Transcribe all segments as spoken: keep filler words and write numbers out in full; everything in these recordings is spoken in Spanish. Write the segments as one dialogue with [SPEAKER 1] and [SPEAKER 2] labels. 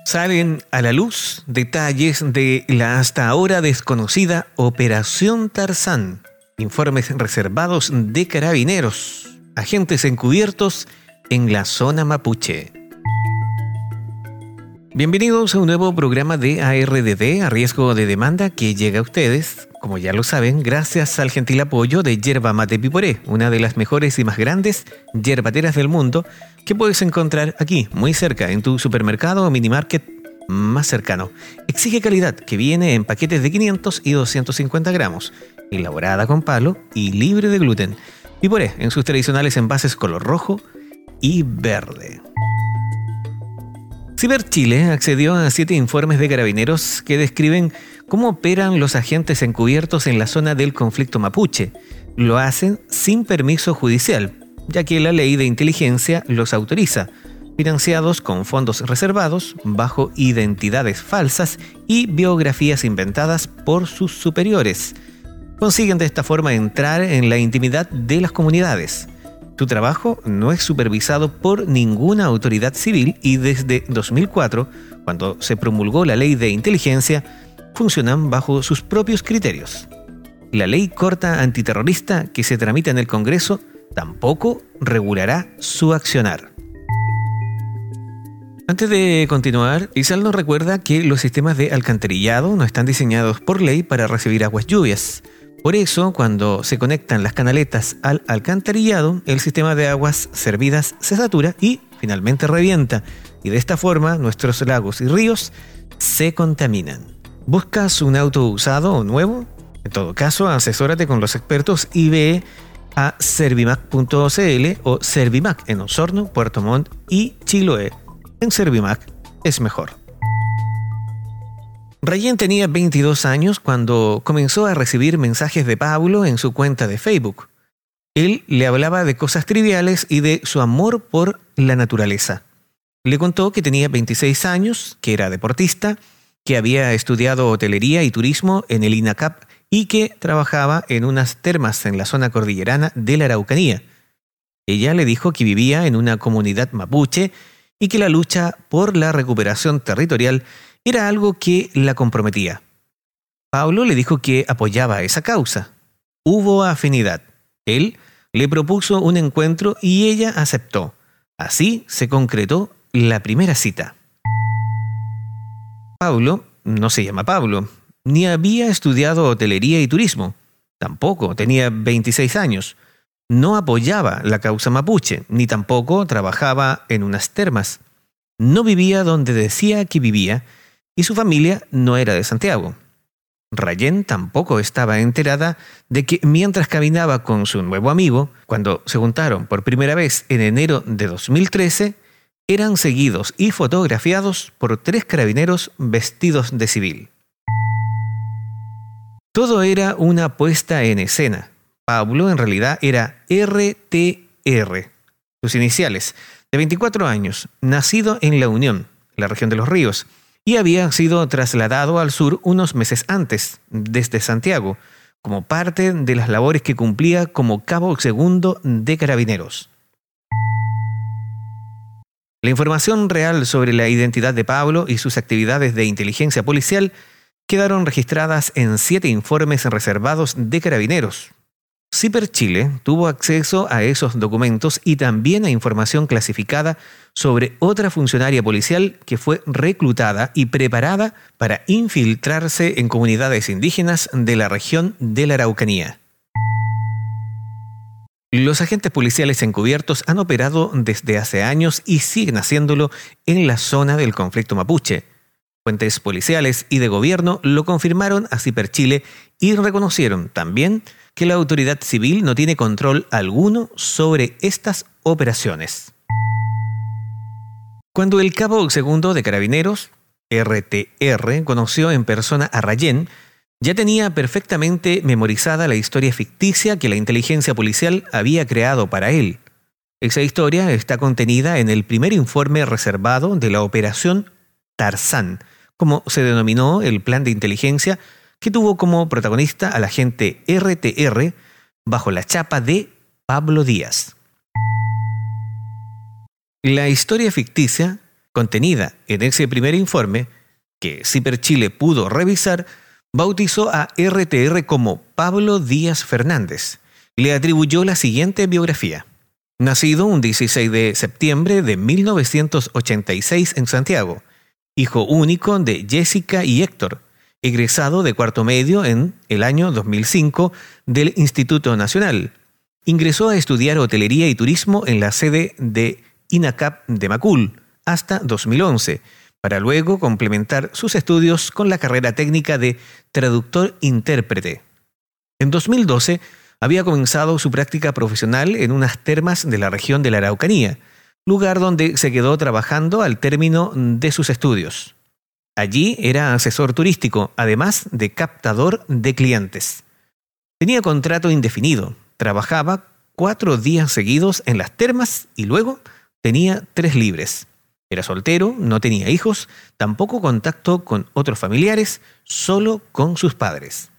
[SPEAKER 1] Salen a la luz detalles de la hasta ahora desconocida Operación Tarzán. Informes reservados de Carabineros. Agentes encubiertos en la zona mapuche. Bienvenidos a un nuevo programa de A R D D, a riesgo de demanda, que llega a ustedes, como ya lo saben, gracias al gentil apoyo de Yerba Mate Piporé, una de las mejores y más grandes yerbateras del mundo, que puedes encontrar aquí, muy cerca, en tu supermercado o minimarket más cercano. Exige calidad, que viene en paquetes de quinientos y doscientos cincuenta gramos, elaborada con palo y libre de gluten. Piporé, en sus tradicionales envases color rojo y verde. Ciberchile accedió a siete informes de Carabineros que describen cómo operan los agentes encubiertos en la zona del conflicto mapuche. Lo hacen sin permiso judicial, ya que la ley de inteligencia los autoriza, financiados con fondos reservados, bajo identidades falsas y biografías inventadas por sus superiores. Consiguen de esta forma entrar en la intimidad de las comunidades. Su trabajo no es supervisado por ninguna autoridad civil y desde dos mil cuatro, cuando se promulgó la ley de inteligencia, funcionan bajo sus propios criterios. La ley corta antiterrorista que se tramita en el Congreso tampoco regulará su accionar. Antes de continuar, Isal nos recuerda que los sistemas de alcantarillado no están diseñados por ley para recibir aguas lluvias. Por eso, cuando se conectan las canaletas al alcantarillado, el sistema de aguas servidas se satura y finalmente revienta. Y de esta forma, nuestros lagos y ríos se contaminan. ¿Buscas un auto usado o nuevo? En todo caso, asesórate con los expertos y ve a servimac punto c l o Servimac en Osorno, Puerto Montt y Chiloé. En Servimac es mejor. Rayén tenía veintidós años cuando comenzó a recibir mensajes de Pablo en su cuenta de Facebook. Él le hablaba de cosas triviales y de su amor por la naturaleza. Le contó que tenía veintiséis años, que era deportista, que había estudiado hotelería y turismo en el INACAP y que trabajaba en unas termas en la zona cordillerana de la Araucanía. Ella le dijo que vivía en una comunidad mapuche y que la lucha por la recuperación territorial era algo que la comprometía. Pablo le dijo que apoyaba esa causa. Hubo afinidad. Él le propuso un encuentro y ella aceptó. Así se concretó la primera cita. Pablo no se llama Pablo, ni había estudiado hotelería y turismo. Tampoco tenía veintiséis años. No apoyaba la causa mapuche, ni tampoco trabajaba en unas termas. No vivía donde decía que vivía, y su familia no era de Santiago. Rayén tampoco estaba enterada de que mientras caminaba con su nuevo amigo, cuando se juntaron por primera vez en enero de dos mil trece, eran seguidos y fotografiados por tres carabineros vestidos de civil. Todo era una puesta en escena. Pablo en realidad era R T R, sus iniciales, de veinticuatro años, nacido en La Unión, la región de Los Ríos, y había sido trasladado al sur unos meses antes, desde Santiago, como parte de las labores que cumplía como cabo segundo de Carabineros. La información real sobre la identidad de Pablo y sus actividades de inteligencia policial quedaron registradas en siete informes reservados de Carabineros. Ciberchile tuvo acceso a esos documentos y también a información clasificada sobre otra funcionaria policial que fue reclutada y preparada para infiltrarse en comunidades indígenas de la región de la Araucanía. Los agentes policiales encubiertos han operado desde hace años y siguen haciéndolo en la zona del conflicto mapuche. Fuentes policiales y de gobierno lo confirmaron a Ciberchile y reconocieron también que la autoridad civil no tiene control alguno sobre estas operaciones. Cuando el cabo segundo de Carabineros, R T R, conoció en persona a Rayén, ya tenía perfectamente memorizada la historia ficticia que la inteligencia policial había creado para él. Esa historia está contenida en el primer informe reservado de la Operación Tarzán, como se denominó el plan de inteligencia que tuvo como protagonista al agente R T R bajo la chapa de Pablo Díaz. La historia ficticia contenida en ese primer informe, que Ciperchile pudo revisar, bautizó a R T R como Pablo Díaz Fernández y le atribuyó la siguiente biografía. Nacido un dieciséis de septiembre de mil novecientos ochenta y seis en Santiago, hijo único de Jessica y Héctor, egresado de cuarto medio en el año dos mil cinco del Instituto Nacional. Ingresó a estudiar hotelería y turismo en la sede de INACAP de Macul hasta dos mil once, para luego complementar sus estudios con la carrera técnica de traductor-intérprete. En dos mil doce había comenzado su práctica profesional en unas termas de la región de la Araucanía, lugar donde se quedó trabajando al término de sus estudios. Allí era asesor turístico, además de captador de clientes. Tenía contrato indefinido, trabajaba cuatro días seguidos en las termas y luego tenía tres libres. Era soltero, no tenía hijos, tampoco contacto con otros familiares, solo con sus padres.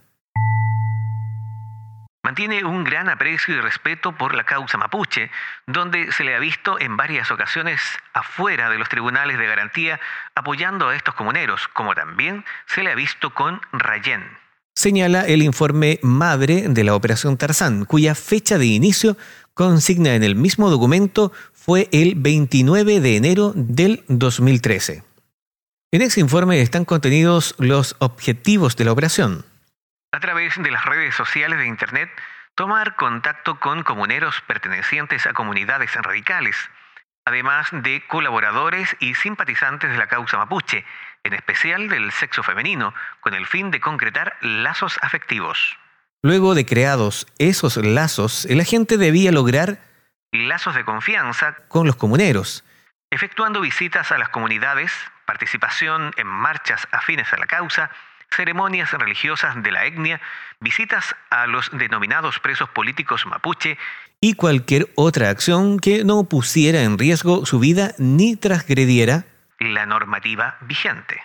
[SPEAKER 1] Mantiene un gran aprecio y respeto por la causa mapuche, donde se le ha visto en varias ocasiones afuera de los tribunales de garantía apoyando a estos comuneros, como también se le ha visto con Rayén. Señala el informe madre de la Operación Tarzán, cuya fecha de inicio consigna en el mismo documento fue el veintinueve de enero del dos mil trece. En ese informe están contenidos los objetivos de la operación. A través de las redes sociales de Internet, tomar contacto con comuneros pertenecientes a comunidades radicales, además de colaboradores y simpatizantes de la causa mapuche, en especial del sexo femenino, con el fin de concretar lazos afectivos. Luego de creados esos lazos, el agente debía lograr lazos de confianza con los comuneros, efectuando visitas a las comunidades, participación en marchas afines a la causa, ceremonias religiosas de la etnia, visitas a los denominados presos políticos mapuche y cualquier otra acción que no pusiera en riesgo su vida ni transgrediera la normativa vigente.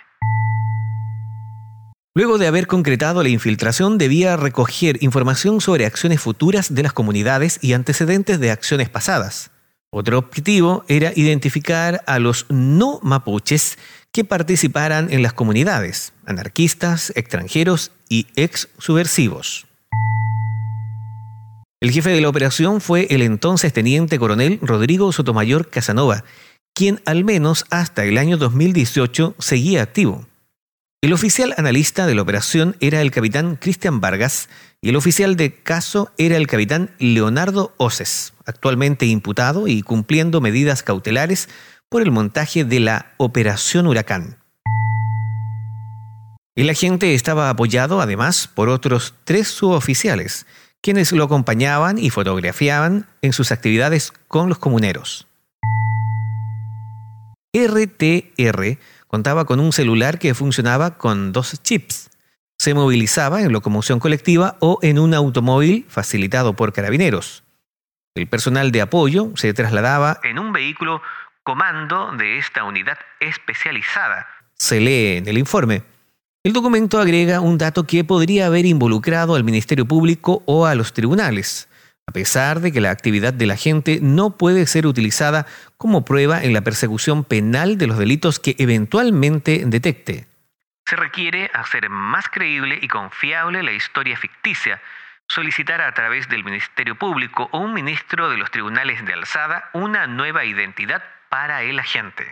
[SPEAKER 1] Luego de haber concretado la infiltración, debía recoger información sobre acciones futuras de las comunidades y antecedentes de acciones pasadas. Otro objetivo era identificar a los no mapuches que participaran en las comunidades, anarquistas, extranjeros y ex-subversivos. El jefe de la operación fue el entonces teniente coronel Rodrigo Sotomayor Casanova, quien al menos hasta el año dos mil dieciocho seguía activo. El oficial analista de la operación era el capitán Cristian Vargas y el oficial de caso era el capitán Leonardo Oces, actualmente imputado y cumpliendo medidas cautelares por el montaje de la Operación Huracán. El agente estaba apoyado además por otros tres suboficiales, quienes lo acompañaban y fotografiaban en sus actividades con los comuneros. R T R contaba con un celular que funcionaba con dos chips. Se movilizaba en locomoción colectiva o en un automóvil facilitado por carabineros. El personal de apoyo se trasladaba en un vehículo comando de esta unidad especializada. Se lee en el informe. El documento agrega un dato que podría haber involucrado al Ministerio Público o a los tribunales, a pesar de que la actividad de la gente no puede ser utilizada como prueba en la persecución penal de los delitos que eventualmente detecte. Se requiere hacer más creíble y confiable la historia ficticia, solicitar a través del Ministerio Público o un ministro de los tribunales de alzada una nueva identidad para el agente.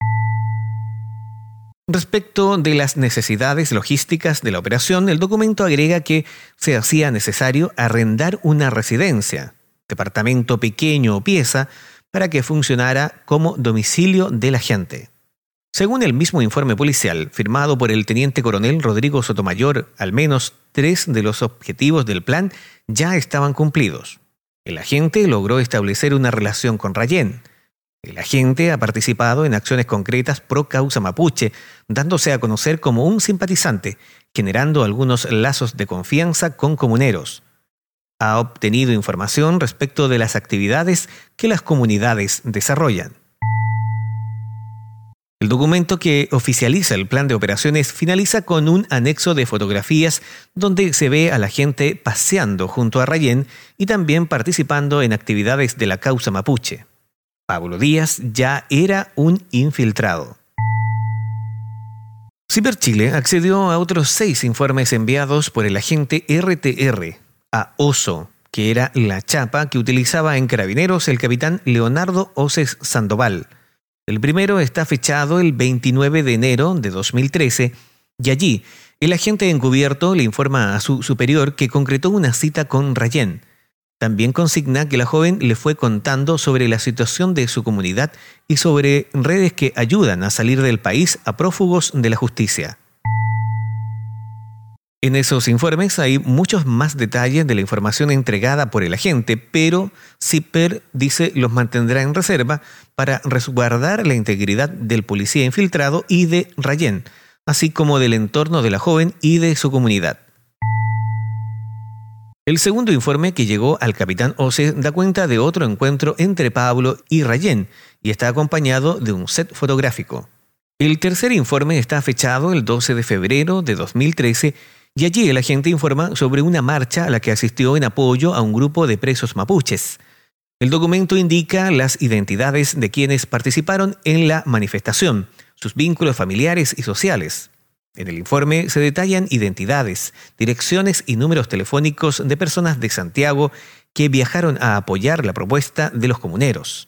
[SPEAKER 1] Respecto de las necesidades logísticas de la operación, el documento agrega que se hacía necesario arrendar una residencia, departamento pequeño o pieza, para que funcionara como domicilio del agente. Según el mismo informe policial, firmado por el teniente coronel Rodrigo Sotomayor, al menos tres de los objetivos del plan ya estaban cumplidos. El agente logró establecer una relación con Rayén. El agente ha participado en acciones concretas pro causa mapuche, dándose a conocer como un simpatizante, generando algunos lazos de confianza con comuneros. Ha obtenido información respecto de las actividades que las comunidades desarrollan. El documento que oficializa el plan de operaciones finaliza con un anexo de fotografías donde se ve a la gente paseando junto a Rayén y también participando en actividades de la causa mapuche. Pablo Díaz ya era un infiltrado. Ciberchile accedió a otros seis informes enviados por el agente R T R a Oso, que era la chapa que utilizaba en Carabineros el capitán Leonardo Oces Sandoval. El primero está fechado el veintinueve de enero de dos mil trece y allí el agente encubierto le informa a su superior que concretó una cita con Rayén. También consigna que la joven le fue contando sobre la situación de su comunidad y sobre redes que ayudan a salir del país a prófugos de la justicia. En esos informes hay muchos más detalles de la información entregada por el agente, pero Ciper dice los mantendrá en reserva para resguardar la integridad del policía infiltrado y de Rayén, así como del entorno de la joven y de su comunidad. El segundo informe que llegó al capitán Oces da cuenta de otro encuentro entre Pablo y Rayén y está acompañado de un set fotográfico. El tercer informe está fechado el doce de febrero de dos mil trece y allí el agente informa sobre una marcha a la que asistió en apoyo a un grupo de presos mapuches. El documento indica las identidades de quienes participaron en la manifestación, sus vínculos familiares y sociales. En el informe se detallan identidades, direcciones y números telefónicos de personas de Santiago que viajaron a apoyar la propuesta de los comuneros.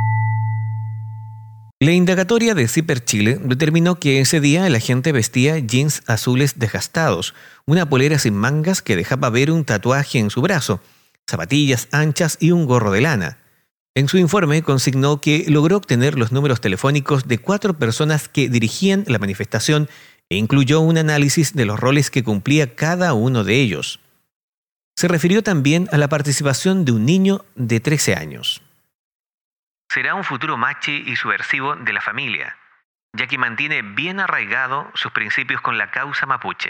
[SPEAKER 1] La indagatoria de Ciberchile determinó que ese día el agente vestía jeans azules desgastados, una polera sin mangas que dejaba ver un tatuaje en su brazo, zapatillas anchas y un gorro de lana. En su informe consignó que logró obtener los números telefónicos de cuatro personas que dirigían la manifestación e incluyó un análisis de los roles que cumplía cada uno de ellos. Se refirió también a la participación de un niño de trece años. Será un futuro machi y subversivo de la familia, ya que mantiene bien arraigado sus principios con la causa mapuche.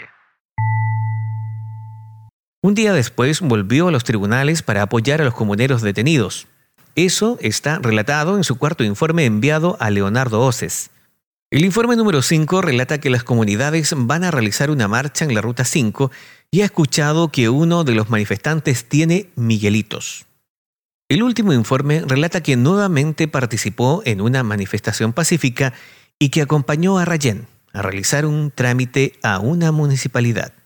[SPEAKER 1] Un día después volvió a los tribunales para apoyar a los comuneros detenidos. Eso está relatado en su cuarto informe enviado a Leonardo Oces. El informe número cinco relata que las comunidades van a realizar una marcha en la Ruta cinco y ha escuchado que uno de los manifestantes tiene miguelitos. El último informe relata que nuevamente participó en una manifestación pacífica y que acompañó a Rayén a realizar un trámite a una municipalidad.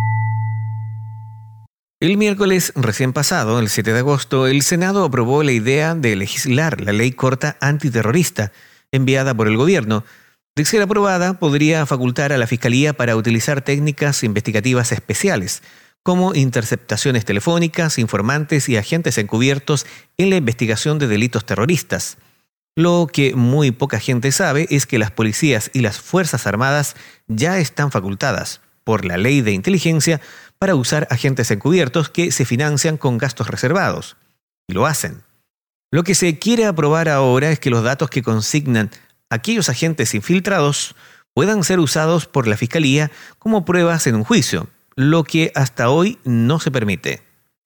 [SPEAKER 1] El miércoles recién pasado, el siete de agosto, el Senado aprobó la idea de legislar la ley corta antiterrorista enviada por el gobierno. De ser aprobada, podría facultar a la Fiscalía para utilizar técnicas investigativas especiales, como interceptaciones telefónicas, informantes y agentes encubiertos en la investigación de delitos terroristas. Lo que muy poca gente sabe es que las policías y las Fuerzas Armadas ya están facultadas por la Ley de Inteligencia para usar agentes encubiertos que se financian con gastos reservados. Y lo hacen. Lo que se quiere aprobar ahora es que los datos que consignan aquellos agentes infiltrados puedan ser usados por la Fiscalía como pruebas en un juicio, lo que hasta hoy no se permite.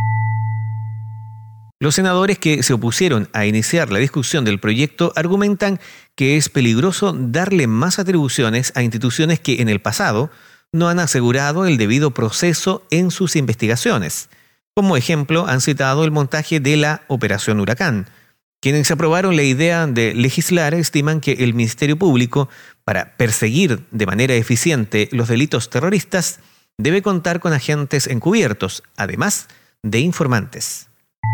[SPEAKER 1] Los senadores que se opusieron a iniciar la discusión del proyecto argumentan que es peligroso darle más atribuciones a instituciones que en el pasado no han asegurado el debido proceso en sus investigaciones. Como ejemplo, han citado el montaje de la Operación Huracán. Quienes aprobaron la idea de legislar estiman que el Ministerio Público, para perseguir de manera eficiente los delitos terroristas, debe contar con agentes encubiertos, además de informantes.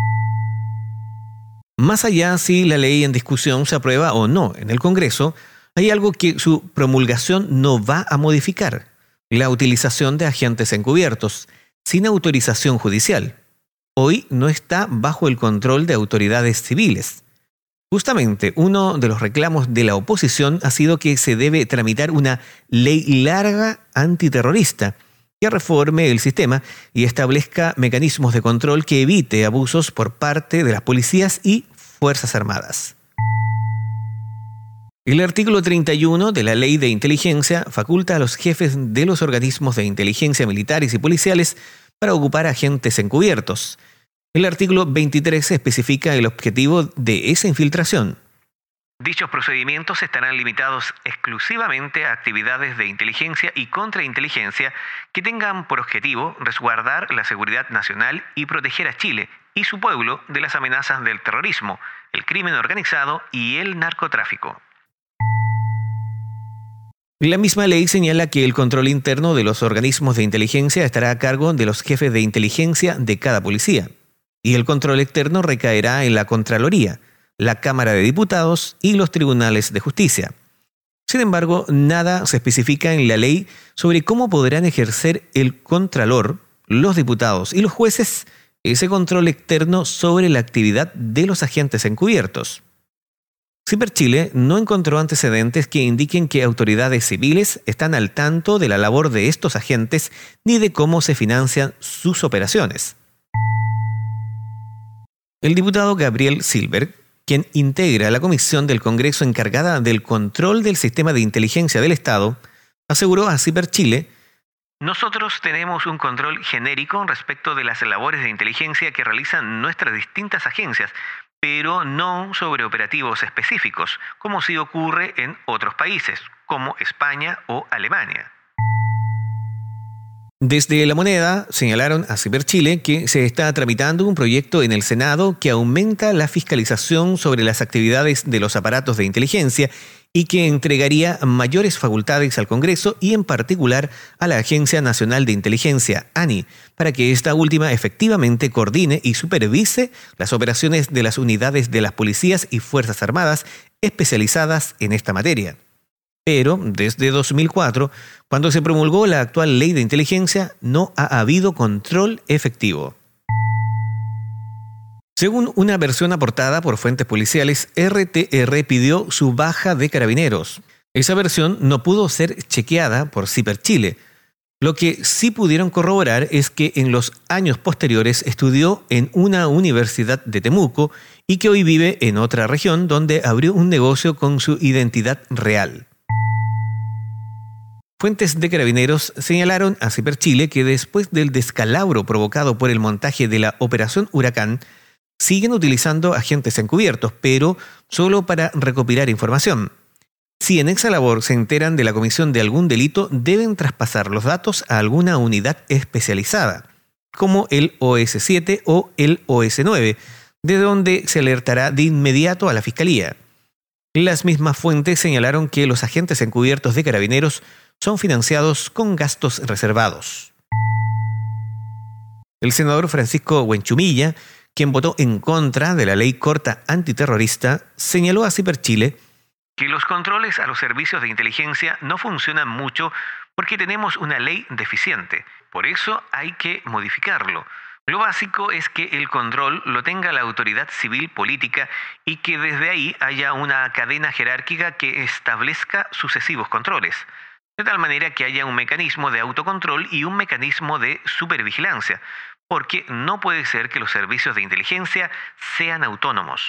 [SPEAKER 1] Más allá si la ley en discusión se aprueba o no en el Congreso, hay algo que su promulgación no va a modificar: la utilización de agentes encubiertos, sin autorización judicial. Hoy no está bajo el control de autoridades civiles. Justamente uno de los reclamos de la oposición ha sido que se debe tramitar una ley larga antiterrorista que reforme el sistema y establezca mecanismos de control que evite abusos por parte de las policías y Fuerzas Armadas. El artículo treinta y uno de la Ley de Inteligencia faculta a los jefes de los organismos de inteligencia militares y policiales para ocupar agentes encubiertos. El artículo veintitrés especifica el objetivo de esa infiltración. Dichos procedimientos estarán limitados exclusivamente a actividades de inteligencia y contrainteligencia que tengan por objetivo resguardar la seguridad nacional y proteger a Chile y su pueblo de las amenazas del terrorismo, el crimen organizado y el narcotráfico. La misma ley señala que el control interno de los organismos de inteligencia estará a cargo de los jefes de inteligencia de cada policía, y el control externo recaerá en la Contraloría, la Cámara de Diputados y los tribunales de justicia. Sin embargo, nada se especifica en la ley sobre cómo podrán ejercer el Contralor, los diputados y los jueces ese control externo sobre la actividad de los agentes encubiertos. Ciberchile no encontró antecedentes que indiquen que autoridades civiles están al tanto de la labor de estos agentes ni de cómo se financian sus operaciones. El diputado Gabriel Silver, quien integra la comisión del Congreso encargada del control del sistema de inteligencia del Estado, aseguró a Ciberchile: nosotros tenemos un control genérico respecto de las labores de inteligencia que realizan nuestras distintas agencias, pero no sobre operativos específicos, como sí ocurre en otros países, como España o Alemania. Desde La Moneda señalaron a Ciberchile que se está tramitando un proyecto en el Senado que aumenta la fiscalización sobre las actividades de los aparatos de inteligencia y que entregaría mayores facultades al Congreso y en particular a la Agencia Nacional de Inteligencia, ANI, para que esta última efectivamente coordine y supervise las operaciones de las unidades de las policías y Fuerzas Armadas especializadas en esta materia. Pero desde dos mil cuatro, cuando se promulgó la actual ley de inteligencia, no ha habido control efectivo. Según una versión aportada por fuentes policiales, R T R pidió su baja de Carabineros. Esa versión no pudo ser chequeada por Ciberchile. Lo que sí pudieron corroborar es que en los años posteriores estudió en una universidad de Temuco y que hoy vive en otra región donde abrió un negocio con su identidad real. Fuentes de Carabineros señalaron a Ciberchile que después del descalabro provocado por el montaje de la Operación Huracán, siguen utilizando agentes encubiertos, pero solo para recopilar información. Si en esa labor se enteran de la comisión de algún delito, deben traspasar los datos a alguna unidad especializada, como el O S siete o el O S nueve, de donde se alertará de inmediato a la Fiscalía. Las mismas fuentes señalaron que los agentes encubiertos de Carabineros son financiados con gastos reservados. El senador Francisco Huenchumilla, quien votó en contra de la ley corta antiterrorista, señaló a Ciberchile que los controles a los servicios de inteligencia no funcionan mucho porque tenemos una ley deficiente. Por eso hay que modificarlo. Lo básico es que el control lo tenga la autoridad civil política y que desde ahí haya una cadena jerárquica que establezca sucesivos controles, de tal manera que haya un mecanismo de autocontrol y un mecanismo de supervigilancia, porque no puede ser que los servicios de inteligencia sean autónomos.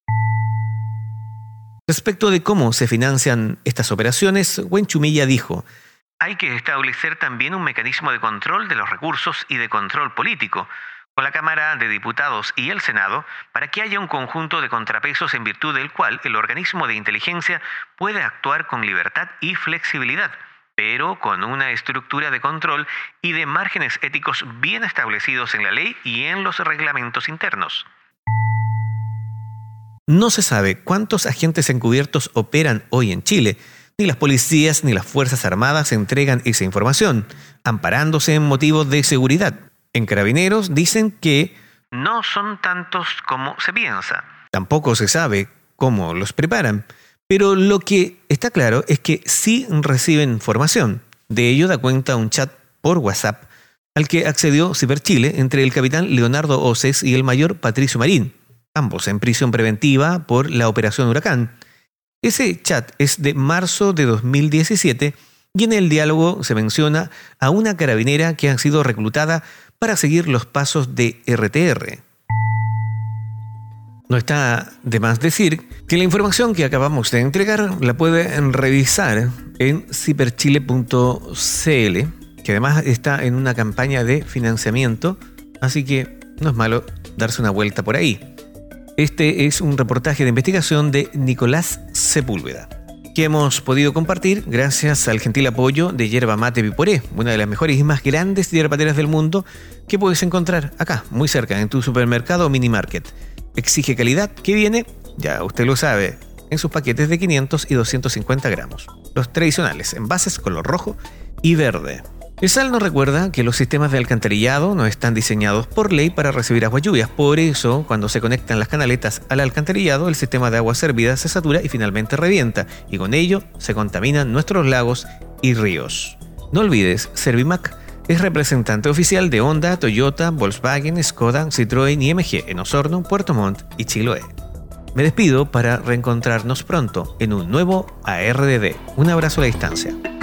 [SPEAKER 1] Respecto de cómo se financian estas operaciones, Huenchumilla dijo: hay que establecer también un mecanismo de control de los recursos y de control político, con la Cámara de Diputados y el Senado, para que haya un conjunto de contrapesos en virtud del cual el organismo de inteligencia puede actuar con libertad y flexibilidad, pero con una estructura de control y de márgenes éticos bien establecidos en la ley y en los reglamentos internos. No se sabe cuántos agentes encubiertos operan hoy en Chile. Ni las policías ni las Fuerzas Armadas entregan esa información, amparándose en motivos de seguridad. En Carabineros dicen que no son tantos como se piensa. Tampoco se sabe cómo los preparan. Pero lo que está claro es que sí reciben información. De ello da cuenta un chat por WhatsApp al que accedió Ciberchile entre el capitán Leonardo Oces y el mayor Patricio Marín, ambos en prisión preventiva por la Operación Huracán. Ese chat es de marzo de dos mil diecisiete y en el diálogo se menciona a una carabinera que ha sido reclutada para seguir los pasos de R T R. No está de más decir que la información que acabamos de entregar la pueden revisar en ciberchile punto c l, que además está en una campaña de financiamiento, así que no es malo darse una vuelta por ahí. Este es un reportaje de investigación de Nicolás Sepúlveda, que hemos podido compartir gracias al gentil apoyo de Yerba Mate Viporé, una de las mejores y más grandes yerbateras del mundo que puedes encontrar acá, muy cerca, en tu supermercado o mini market. Exige calidad que viene Ya usted lo sabe, en sus paquetes de quinientos y doscientos cincuenta gramos. Los tradicionales, envases color rojo y verde. El S A L nos recuerda que los sistemas de alcantarillado no están diseñados por ley para recibir aguas lluvias. Por eso, cuando se conectan las canaletas al alcantarillado, el sistema de agua servida se satura y finalmente revienta, y con ello se contaminan nuestros lagos y ríos. No olvides, Servimac es representante oficial de Honda, Toyota, Volkswagen, Skoda, Citroën y M G en Osorno, Puerto Montt y Chiloé. Me despido para reencontrarnos pronto en un nuevo A R D D. Un abrazo a la distancia.